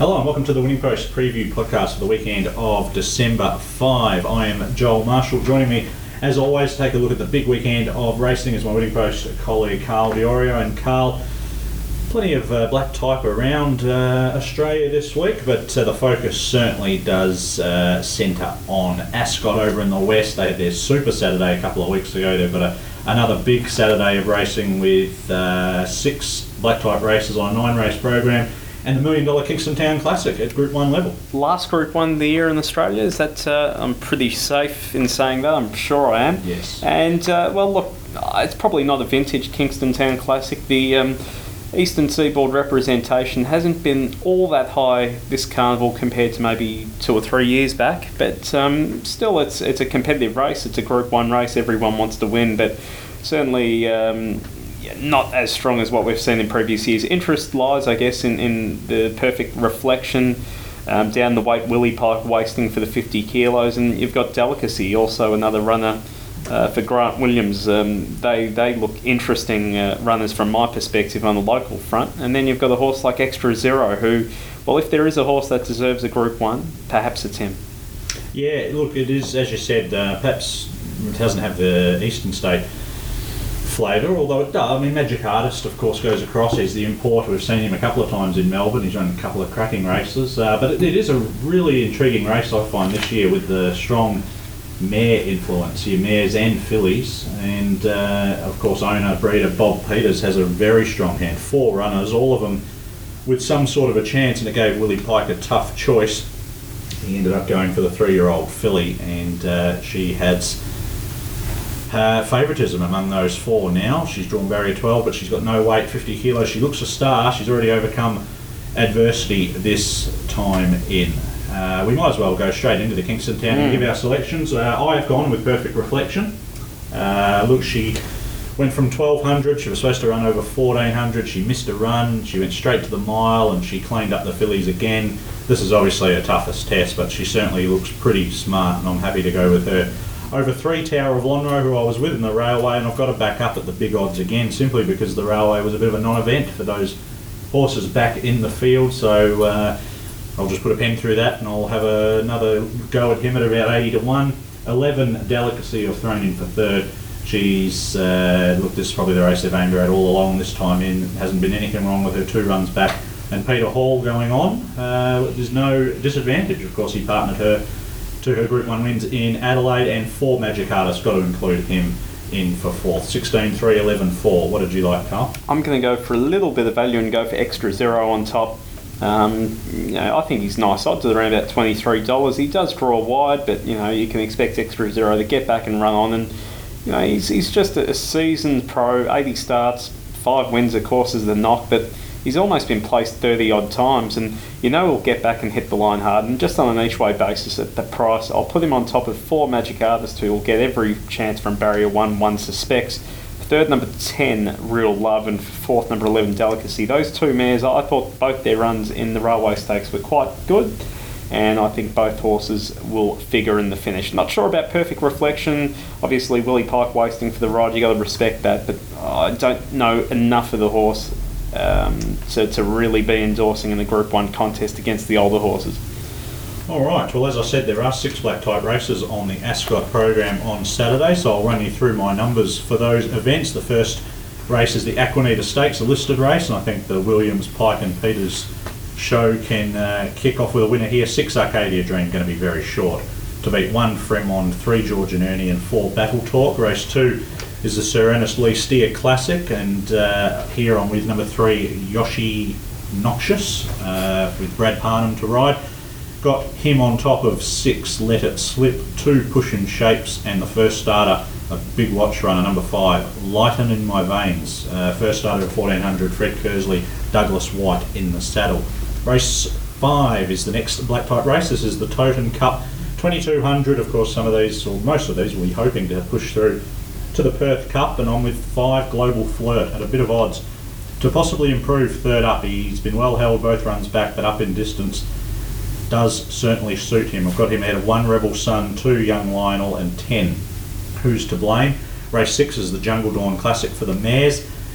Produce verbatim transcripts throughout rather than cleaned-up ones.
Hello and welcome to the Winning Post preview podcast for the weekend of December fifth. I am Joel Marshall. Joining me, as always, to take a look at the big weekend of racing is my Winning Post colleague Carl Diorio. And Carl, plenty of uh, black type around uh, Australia this week, but uh, the focus certainly does uh, centre on Ascot over in the west. They had their Super Saturday a couple of weeks ago. They've got a, another big Saturday of racing with uh, six black type races on a nine race program, and the Million Dollar Kingston Town Classic at Group one level. Last Group one of the year in Australia, is that, uh, I'm pretty safe in saying that, I'm sure I am. Yes. And, uh, well, look, it's probably not a vintage Kingston Town Classic. The um, Eastern Seaboard representation hasn't been all that high this carnival compared to maybe two or three years back, but um, still it's it's a competitive race. It's a Group one race, everyone wants to win, but certainly um, yeah, not as strong as what we've seen in previous years. Interest lies, I guess, in, in the Perfect Reflection, um, down the weight Willie Pike wasting for the fifty kilos, and you've got Delicacy, also another runner uh, for Grant Williams. Um, they they look interesting uh, runners from my perspective on the local front. And then you've got a horse like Extra Zero, who, well, if there is a horse that deserves a Group one, perhaps it's him. Yeah, look, it is, as you said, uh, perhaps it doesn't have the Eastern State flavour, although it does. I mean, Magic Artist, of course, goes across. He's the importer. We've seen him a couple of times in Melbourne. He's run a couple of cracking races. Uh, but it, it is a really intriguing race, I find, this year with the strong mare influence, your mares and fillies. And, uh, of course, owner, breeder Bob Peters has a very strong hand. Four runners, all of them with some sort of a chance, and it gave Willie Pike a tough choice. He ended up going for the three-year-old filly, and uh, she has Uh, favouritism among those four now. She's drawn barrier twelve, but she's got no weight, fifty kilos. She looks a star. She's already overcome adversity this time in. Uh, we might as well go straight into the Kingston Town mm. and give our selections. Uh, I have gone with Perfect Reflection. Uh, look, she went from twelve hundred. She was supposed to run over fourteen hundred. She missed a run. She went straight to the mile, and she cleaned up the fillies again. This is obviously her toughest test, but she certainly looks pretty smart, and I'm happy to go with her. Over three, Tower of Lonhro, who I was with in the railway, and I've got to back up at the big odds again, simply because the railway was a bit of a non-event for those horses back in the field. So uh, I'll just put a pen through that, and I'll have a, another go at him at about eighty to one. eleven, Delicacy, I've thrown in for third. She's, uh, look, this is probably the race they've aimed her at all along this time in. Hasn't been anything wrong with her two runs back. And Peter Hall going on. Uh, there's no disadvantage. Of course, he partnered her to her Group one wins in Adelaide, and four Magic Artists, got to include him in for fourth. sixteen, three, eleven, four. What did you like, Carl? I'm going to go for a little bit of value and go for Extra Zero on top. Um, you know, I think he's nice odds at around about twenty-three dollars. He does draw wide, but you know you can expect Extra Zero to get back and run on. And you know he's he's just a, a seasoned pro. eighty starts, five wins, of course, is the knock, but he's almost been placed thirty odd times, and you know he'll get back and hit the line hard. And just on an each way basis at the price, I'll put him on top of four Magic Artists, who will get every chance from barrier one, one suspects. Third, number ten, Real Love, and fourth, number eleven, Delicacy. Those two mares, I thought both their runs in the Railway Stakes were quite good, and I think both horses will figure in the finish. Not sure about Perfect Reflection. Obviously, Willie Pike wasting for the ride, you got to respect that, but I don't know enough of the horse Um, to, to really be endorsing in the Group one contest against the older horses. Alright, well, as I said, there are six black type races on the Ascot program on Saturday, so I'll run you through my numbers for those events. The first race is the Aquanita Stakes, a listed race, and I think the Williams, Pike and Peters show can uh, kick off with a winner here. Six, Arcadia Dream, going to be very short to beat. One, Fremont, three, George and Ernie, and four, Battle Talk. Race two is the Sir Ernest Lee Steer Classic, and uh, here I'm with number three, Yoshi Noxious, uh, with Brad Parnham to ride. Got him on top of six, Let It Slip, two, Pushing Shapes, and the first starter, a big watch runner, number five, Lighten in My Veins. Uh, first starter at fourteen hundred, Fred Kersley, Douglas White in the saddle. Race five is the next black type race. This is the Totem Cup, twenty-two hundred. Of course, some of these, or most of these, we'll be hoping to push through to the Perth Cup, and I'm with five, Global Flirt, at a bit of odds to possibly improve third up. He's been well held both runs back, but up in distance does certainly suit him. I've got him ahead of one, Rebel Sun, two, Young Lionel, and ten, Who's to Blame. Race six is the Jungle Dawn Classic for the mares.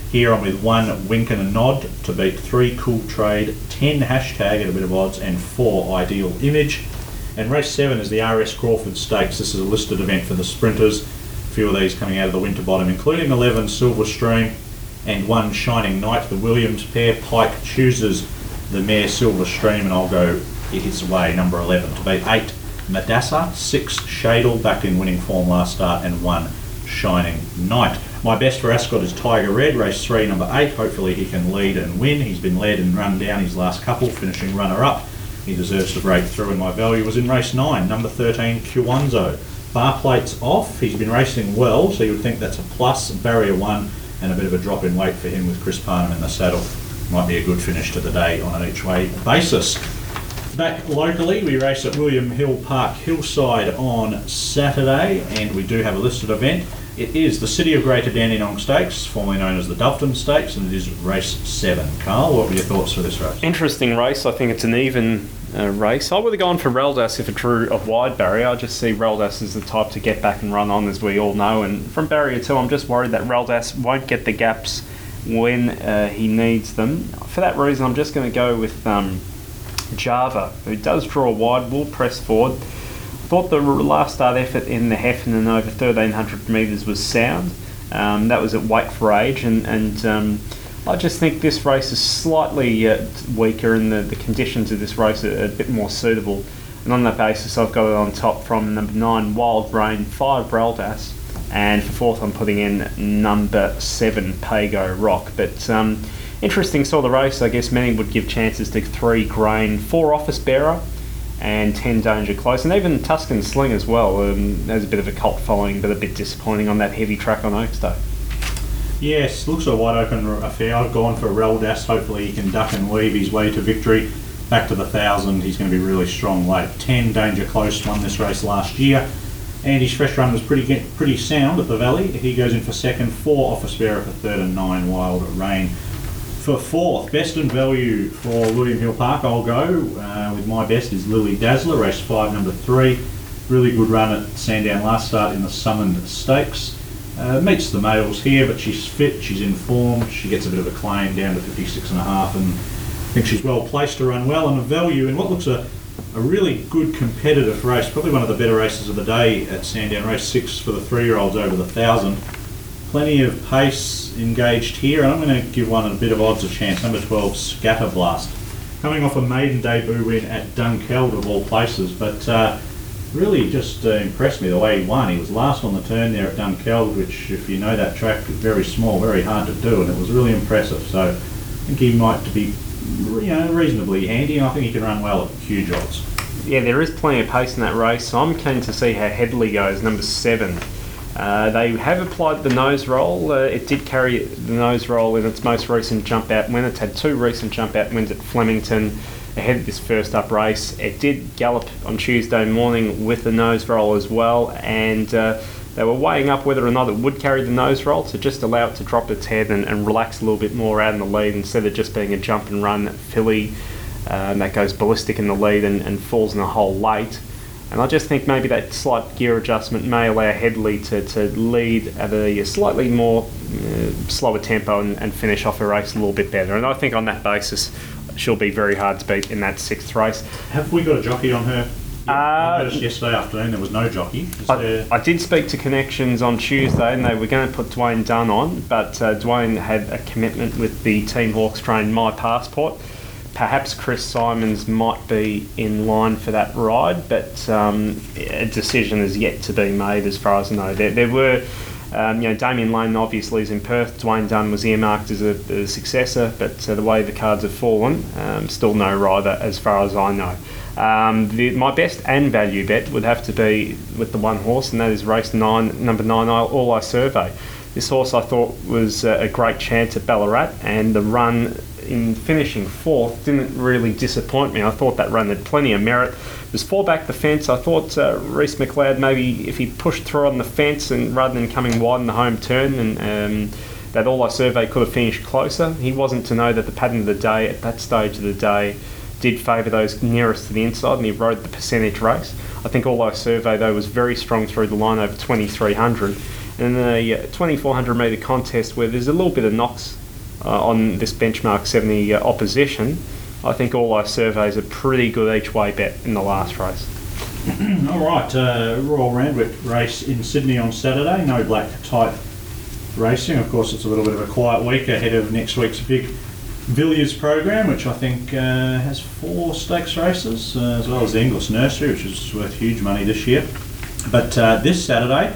Here I'm with one Wink and a Nod to beat three Cool Trade, ten Hashtag at a bit of odds, and four Ideal Image. And race seven is the R S Crawford Stakes. This is a listed event for the sprinters. A few of these coming out of the Winterbottom, including eleven Silver Stream and one Shining Knight. The Williams pair. Pike chooses the mare Silver Stream, and I'll go his way, number eleven, to beat eight Madassa, six Shadle, back in winning form last start, and one Shining Knight. My best for Ascot is Tiger Red, race three, number eight. Hopefully he can lead and win. He's been led and run down his last couple, finishing runner-up. He deserves to break through, and my value was in race nine, number thirteen, Kiwanzo. Bar plate's off. He's been racing well, so you would think that's a plus. Barrier one, and a bit of a drop in weight for him with Chris Parnham in the saddle. Might be a good finish to the day on an each-way basis. Back locally, we race at William Hill Park Hillside on Saturday, and we do have a listed event. It is the City of Greater Dandenong Stakes, formerly known as the Doveton Stakes, and it is race seven. Carl, what were your thoughts for this race? Interesting race. I think it's an even uh, race. I would have gone for Reldas if it drew a wide barrier. I just see Reldas as the type to get back and run on, as we all know. And from barrier two, I'm just worried that Reldas won't get the gaps when uh, he needs them. For that reason, I'm just going to go with um, Java, who does draw wide, will press forward. Thought the last start effort in the Heffernan over thirteen hundred metres was sound. Um, that was at weight for age, and, and um, I just think this race is slightly uh, weaker, and the, the conditions of this race are a bit more suitable. And on that basis, I've got it on top from number nine, Wild Rain, five, Braldas, and for fourth, I'm putting in number seven, Pago Rock. But um, interesting sort of race. I guess many would give chances to three, Grain, four, Office Bearer, and ten, Danger Close, and even Tuscan Sling as well. Um, has a bit of a cult following, but a bit disappointing on that heavy track on Oaks Day. Yes, looks a wide open affair. I've gone for Reldas. Hopefully he can duck and weave his way to victory. Back to the thousand, he's going to be really strong late. ten, Danger Close, won this race last year, and his fresh run was pretty pretty sound at the Valley. He goes in for second, four, Office Bearer for third, and nine, Wild Rain for fourth. Best and value for William Hill Park, I'll go uh, with my best is Lily Dazzler, race five, number three. Really good run at Sandown last start in the Summoned Stakes. Uh, meets the males here, but she's fit, she's in form, she gets a bit of a claim down to fifty-six and a half, and I think she's well placed to run well, and a value in what looks a, a really good competitive race, probably one of the better races of the day at Sandown, race six for the three-year-olds over the thousand. Plenty of pace engaged here, and I'm going to give one a bit of odds a chance. Number twelve, Scatterblast. Coming off a maiden debut win at Dunkeld of all places, but uh, really just uh, impressed me the way he won. He was last on the turn there at Dunkeld, which, if you know that track, is very small, very hard to do, and it was really impressive. So I think he might be, you know, reasonably handy, and I think he can run well at huge odds. Yeah, there is plenty of pace in that race, so I'm keen to see how Headley goes, number seven. Uh, they have applied the nose roll. Uh, it did carry the nose roll in its most recent jump out win. It's had two recent jump out wins at Flemington ahead of this first up race. It did gallop on Tuesday morning with the nose roll as well, and uh, they were weighing up whether or not it would carry the nose roll to just allow it to drop its head and, and relax a little bit more out in the lead instead of just being a jump and run filly uh, that goes ballistic in the lead and, and falls in a hole late. And I just think maybe that slight gear adjustment may allow Headley to, to lead at a slightly more uh, slower tempo and, and finish off a race a little bit better. And I think on that basis, she'll be very hard to beat in that sixth race. Have we got a jockey on her? Uh, I noticed yesterday afternoon there was no jockey. Is I, there... I did speak to Connections on Tuesday, and they were going to put Dwayne Dunn on, but uh, Dwayne had a commitment with the Team Hawkes train My Passport. Perhaps Chris Simons might be in line for that ride, but um, a decision is yet to be made as far as I know. There, there were, um, you know, Damien Lane obviously is in Perth. Dwayne Dunn was earmarked as a, as a successor, but uh, the way the cards have fallen, um, still no rider as far as I know. Um, the, my best and value bet would have to be with the one horse, and that is race nine, number nine, All I Survey. This horse I thought was uh, a great chance at Ballarat, and the run in finishing fourth didn't really disappoint me. I thought that run had plenty of merit. It was four back the fence. I thought uh, Reece McLeod, maybe if he pushed through on the fence and rather than coming wide in the home turn, and um, that All I Survey could have finished closer. He wasn't to know that the pattern of the day at that stage of the day did favour those nearest to the inside, and he rode the percentage race. I think All I Survey though was very strong through the line over twenty-three hundred. And in a twenty-four hundred metre contest where there's a little bit of knocks uh, on this benchmark seventy uh, opposition, I think all those surveys are pretty good each way bet in the last race. All right, uh, Royal Randwick race in Sydney on Saturday. No black type racing. Of course, it's a little bit of a quiet week ahead of next week's big Villiers program, which I think uh, has four stakes races, uh, as well as the English Nursery, which is worth huge money this year. But uh, this Saturday,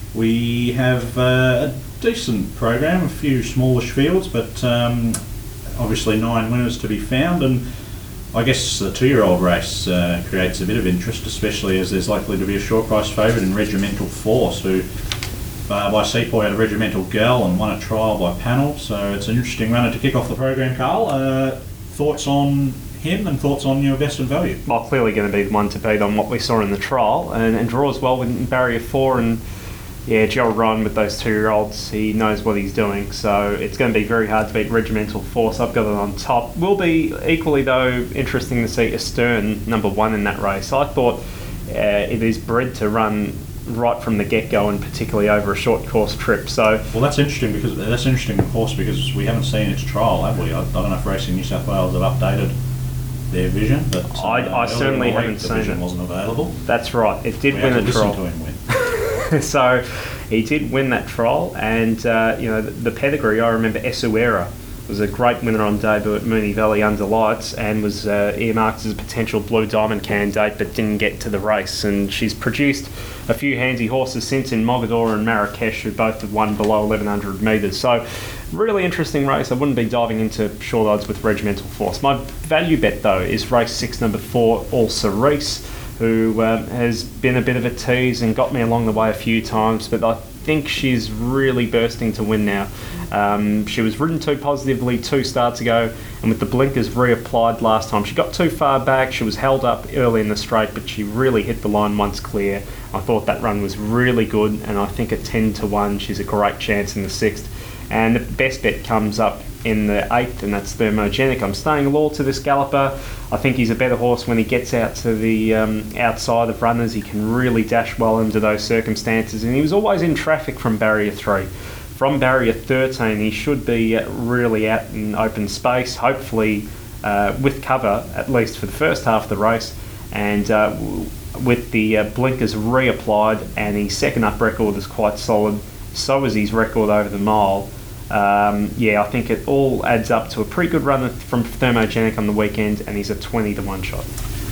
we have uh, a decent program, a few smallish fields, but um, obviously nine winners to be found, and I guess the two-year-old race uh, creates a bit of interest, especially as there's likely to be a short price favourite in Regimental Force, who uh, by Sepoy had a Regimental Girl and won a trial by panel, so it's an interesting runner to kick off the program. Carl, uh, thoughts on him and thoughts on your best and value? Well, clearly going to be the one to beat on what we saw in the trial, and, and draws well in barrier four, and yeah, Gerald Ryan with those two-year-olds, he knows what he's doing, so it's going to be very hard to beat Regimental Force. I've got it on top. Will be equally, though, interesting to see Astern number one in that race. I thought uh, it is bred to run right from the get-go, and particularly over a short course trip. So, well, that's interesting because that's interesting, of course, because we haven't seen its trial, have we? I, I don't know if Racing New South Wales have updated their vision, but uh, I, I certainly haven't the seen vision it. Wasn't available. That's right. It did we win had a to trial. listen to him win. So he did win that trial, and uh, you know the, the pedigree. I remember Esuera was a great winner on debut at Moonee Valley under lights, and was uh, earmarked as a potential Blue Diamond candidate, but didn't get to the race. And she's produced a few handy horses since in Mogadore and Marrakesh, who both have won below eleven hundred metres. So really interesting race. I wouldn't be diving into short odds with Regimental Force. My value bet though is race six, number four, All Cerise, who um, has been a bit of a tease and got me along the way a few times, but I think she's really bursting to win now. Um, she was ridden too positively two starts ago, and with the blinkers reapplied last time, she got too far back. She was held up early in the straight, but she really hit the line once clear. I thought that run was really good, and I think at ten to one, she's a great chance in the sixth. And the best bet comes up in the eighth, and that's Thermogenic. I'm staying loyal to this galloper. I think he's a better horse when he gets out to the um, outside of runners. He can really dash well under those circumstances, and he was always in traffic from barrier three. From barrier thirteen, he should be really out in open space, hopefully uh, with cover, at least for the first half of the race, and uh, with the uh, blinkers reapplied, and his second up record is quite solid. So is his record over the mile. Um, yeah, I think it all adds up to a pretty good run from Thermogenic on the weekend, and he's a twenty to one shot.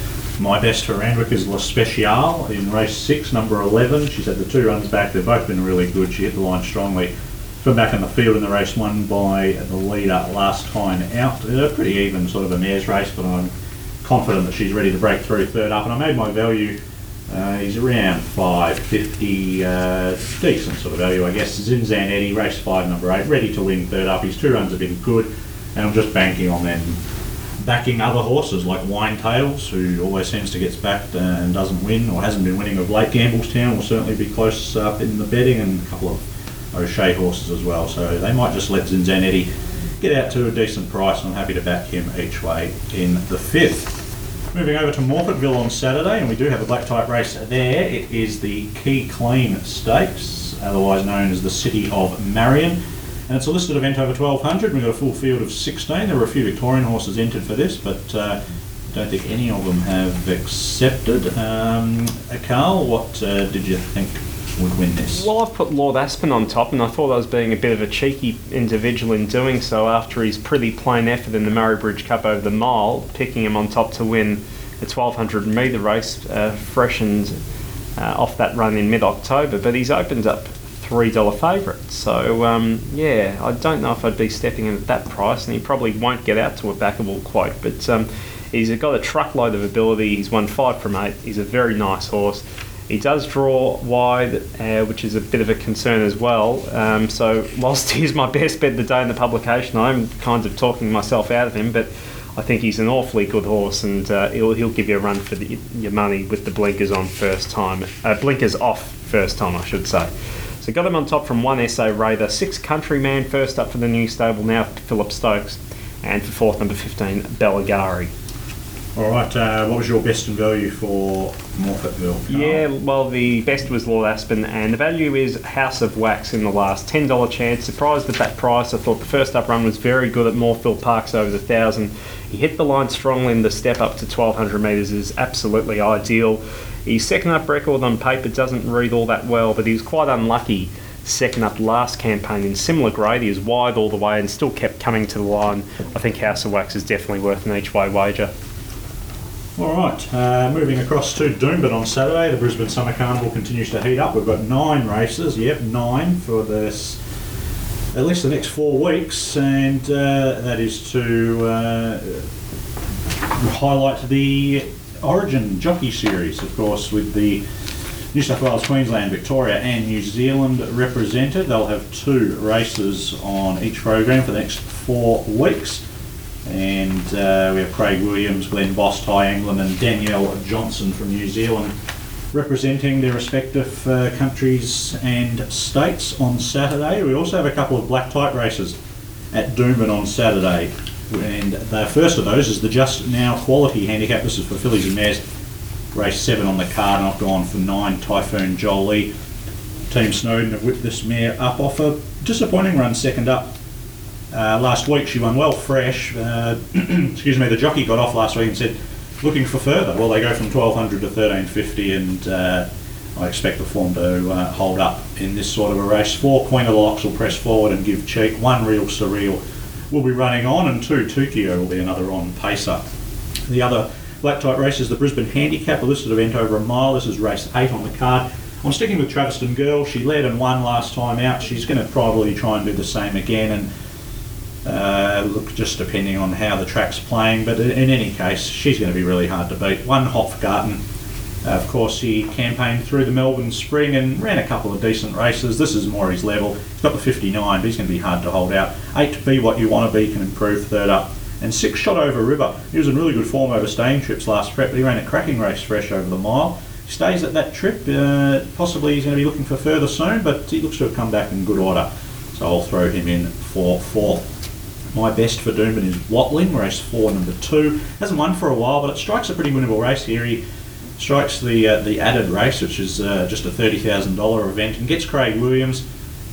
My best for Randwick is La Speciale in race six, number eleven. She's had the two runs back. They've both been really good. She hit the line strongly from back in the field in the race, won by the leader last time out. A pretty even sort of a mare's race, but I'm confident that she's ready to break through third up. And I made my value. Uh, he's around five fifty, uh, decent sort of value, I guess. Zinzan Eddie, race five, number eight, ready to win third up. His two runs have been good, and I'm just banking on them backing other horses like Wine Tails, who always seems to get backed and doesn't win, or hasn't been winning of late. Gambletown will certainly be close up in the betting, and a couple of O'Shea horses as well. So they might just let Zinzan Eddie get out to a decent price, and I'm happy to back him each way in the fifth. Moving over to Morphettville on Saturday, and we do have a black type race there. It is the Key Clean Stakes, otherwise known as the City of Marion, and it's a listed event over twelve hundred. We've got a full field of sixteen. There were a few Victorian horses entered for this, but uh, I don't think any of them have accepted. Um, Carl, what uh, did you think would win this? Well, I've put Lord Aspen on top, and I thought I was being a bit of a cheeky individual in doing so after his pretty plain effort in the Murray Bridge Cup over the mile, picking him on top to win the twelve hundred metre race, uh, freshened uh, off that run in mid-October, but he's opened up three dollar favourite. So, um, yeah, I don't know if I'd be stepping in at that price, and he probably won't get out to a backable quote, but um, he's got a truckload of ability. He's won five from eight. He's a very nice horse. He does draw wide, uh, which is a bit of a concern as well. Um, so whilst he's my best bet of the day in the publication, I'm kind of talking myself out of him, but I think he's an awfully good horse, and uh, he'll, he'll give you a run for the, your money with the blinkers on first time. Uh, blinkers off first time, I should say. So got him on top from one S A Rather, six Countryman first up for the new stable now, Philip Stokes, and for fourth, number fifteen, Belagari. All right, uh, what was your best and value for Morphettville? Yeah, well, the best was Lord Aspen, and the value is House of Wax in the last ten dollar chance. Surprised at that price. I thought the first up run was very good at Morpheville Parks over the thousand. He hit the line strongly, and the step up to twelve hundred metres is absolutely ideal. His second up record on paper doesn't read all that well, but he was quite unlucky second up last campaign in similar grade. He was wide all the way and still kept coming to the line. I think House of Wax is definitely worth an each way wager. All right, uh, moving across to Doomben on Saturday. The Brisbane Summer Carnival continues to heat up. We've got nine races, yep, nine for this, at least the next four weeks, and uh, that is to uh, highlight the Origin Jockey Series, of course, with the New South Wales, Queensland, Victoria and New Zealand represented. They'll have two races on each program for the next four weeks. And uh, we have Craig Williams, Glenn Boss, Ty England and Danielle Johnson from New Zealand representing their respective uh, countries and states on Saturday. We also have a couple of black type races at Doomben on Saturday. And the first of those is the Just Now Quality Handicap. This is for fillies and mares. Race seven on the card, and I've gone for nine Typhoon Jolie. Team Snowden have whipped this mare up off a disappointing run second up. Uh, last week she won well fresh. Uh, excuse me, the jockey got off last week and said, looking for further. Well, they go from twelve hundred to thirteen fifty, and uh, I expect the form to uh, hold up in this sort of a race. Four Queen of the Locks will press forward and give cheek. One Real Surreal will be running on, and two Tukio will be another on pacer. The other black type race is the Brisbane Handicap, a listed event over a mile. This is race eight on the card. I'm sticking with Traviston Girl. She led and won last time out. She's going to probably try and do the same again, and Uh, look, just depending on how the track's playing, but in any case, she's going to be really hard to beat. One Hofgarten, uh, of course, he campaigned through the Melbourne Spring and ran a couple of decent races. This is more his level. He's got the fifty-nine, but he's going to be hard to hold out. Eight, Be What You Want to Be, can improve third up. And six, Shot Over River. He was in really good form over staying trips last prep, but he ran a cracking race fresh over the mile. He stays at that trip. Uh, possibly he's going to be looking for further soon, but he looks to have come back in good order. So I'll throw him in for fourth. My best for Doomben is Watling, race four, number two. Hasn't won for a while, but it strikes a pretty winnable race here. He strikes the uh, the added race, which is uh, just a thirty thousand dollars event, and gets Craig Williams.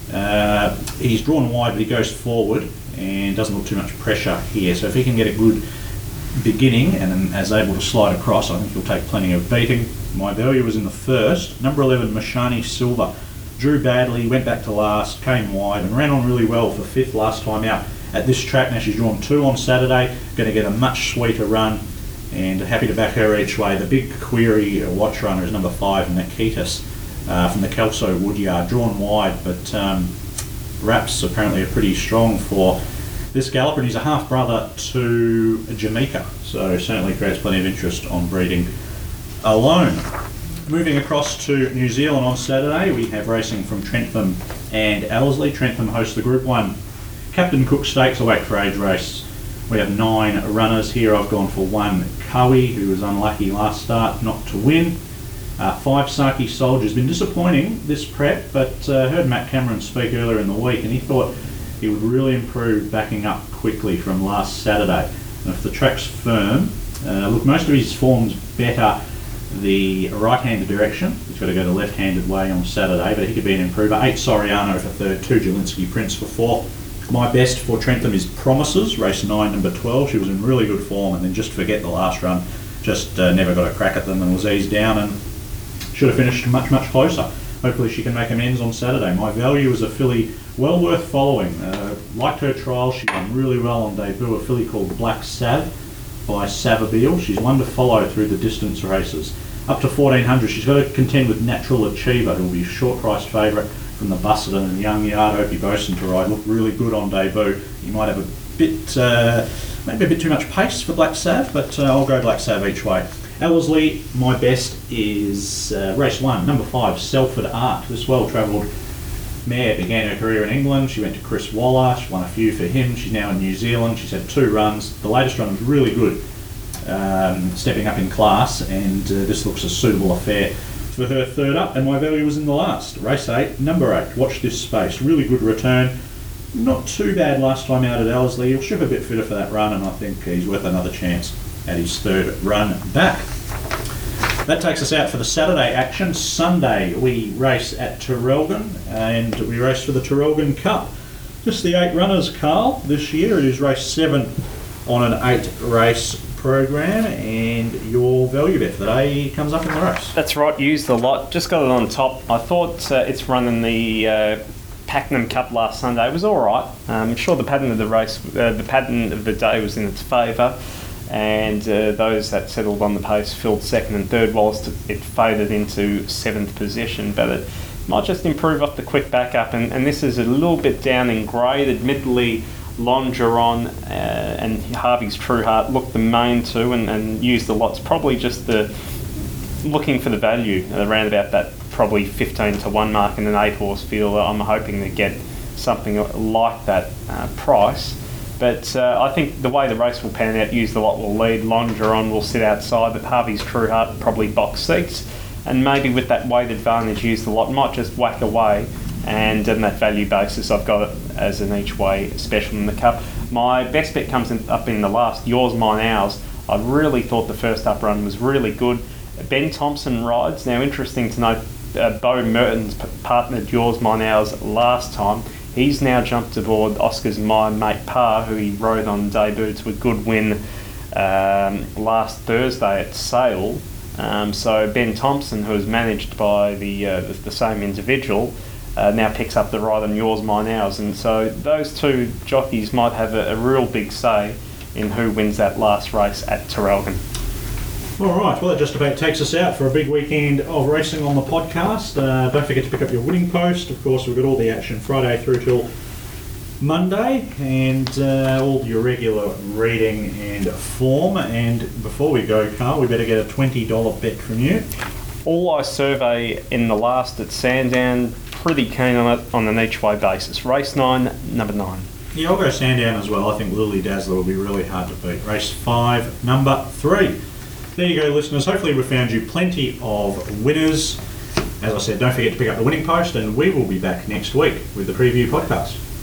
Uh, he's drawn wide, but he goes forward and doesn't look too much pressure here. So if he can get a good beginning and then is able to slide across, I think he'll take plenty of beating. My value was in the first. Number eleven, Mashani Silver. Drew badly, went back to last, came wide, and ran on really well for fifth last time out at this track. Now she's drawn two on Saturday, going to get a much sweeter run, and happy to back her each way. The big query watch runner is number five, Nikitas, uh, from the Kelso Woodyard, drawn wide, but um, Raps apparently are pretty strong for this galloper, and he's a half brother to Jamaica, so certainly creates plenty of interest on breeding alone. Moving across to New Zealand on Saturday, we have racing from Trentham and Ellerslie. Trentham hosts the Group one Captain Cook Stakes, a weight for age race. We have nine runners here. I've gone for one Cowie, who was unlucky last start not to win. Uh, five Saki Soldier's been disappointing this prep, but uh, heard Matt Cameron speak earlier in the week, and he thought he would really improve backing up quickly from last Saturday. And if the track's firm, uh, look, most of his form's better the right-handed direction. He's got to go the left-handed way on Saturday, but he could be an improver. Eight Soriano for third, two Jelinski Prince for fourth. My best for Trentham is Promises, race nine, number twelve. She was in really good form, and then just forget the last run. Just uh, never got a crack at them and was eased down, and should have finished much, much closer. Hopefully she can make amends on Saturday. My value is a filly well worth following. Uh, liked her trial. She won really well on debut. A filly called Black Sav by Savabeel. She's one to follow through the distance races. Up to fourteen hundred, she's got to contend with Natural Achiever, who will be a short price favourite from the Busselton and Young Yard. Opie Boson to ride. Looked really good on debut. He might have a bit, uh, maybe a bit too much pace for Black Sav, but uh, I'll go Black Sav each way. Ellerslie, my best is uh, race one, number five, Selford Art. This well-travelled mare began her career in England. She went to Chris Waller. She won a few for him. She's now in New Zealand. She's had two runs. The latest run was really good, um, stepping up in class, and uh, this looks a suitable affair for her third up. And my value was in the last, race eight, number eight. Watch This Space. Really good return. Not too bad last time out at Ellerslie. He'll ship a bit fitter for that run, and I think he's worth another chance. at his third run back. That takes us out for the Saturday action. Sunday we race at Traralgon, and we race for the Traralgon Cup. Just the eight runners, Carl. This year it is race seven on an eight race program, and your value bet for the day comes up in the race. That's right, used the lot. Just got it on top. I thought uh, it's running the uh, Pakenham Cup last Sunday. It was all right. Um, I'm sure the pattern of the race, uh, the pattern of the day was in its favour. And uh, those that settled on the pace filled second and third, whilst it faded into seventh position. But it might just improve off the quick backup, and, and this is a little bit down in grade. Admittedly, Longeron uh, and Harvey's True Heart looked the main two, and, and used the lots. Probably just the looking for the value around about that probably fifteen to one mark in an eight horse field. I'm hoping to get something like that uh, price. But uh, I think the way the race will pan out, Use the Lot will lead, Longeron will sit outside, but Harvey's True Heart probably box seats. And maybe with that weight advantage, Use the Lot might just whack away, and on that value basis, I've got it as an each way special in the Cup. My best bet comes in, up in the last, Yours, Mine, Ours. I really thought the first up run was really good. Ben Thompson rides. Now, interesting to note, uh, Bo Mertens p- partnered Yours, Mine, Ours last time. He's now jumped aboard Oscar's My Mate Par, who he rode on debut to a good win um, last Thursday at Sale. Um, so Ben Thompson, who is managed by the uh, the, the same individual, uh, now picks up the ride on Yours, Mine, Ours. And so those two jockeys might have a, a real big say in who wins that last race at Traralgon. All right, well, that just about takes us out for a big weekend of racing on the podcast. Uh, don't forget to pick up your winning post. Of course, we've got all the action Friday through till Monday, and uh, all your regular reading and form. And before we go, Carl, we better get a twenty dollars bet from you. All I survey in the last at Sandown, pretty keen on it on an each way basis. Race nine, number nine. Yeah, I'll go Sandown as well. I think Lily Dazzler will be really hard to beat. Race five, number three. There you go, listeners. Hopefully we've found you plenty of winners. As I said, don't forget to pick up the winning post, and we will be back next week with the preview podcast.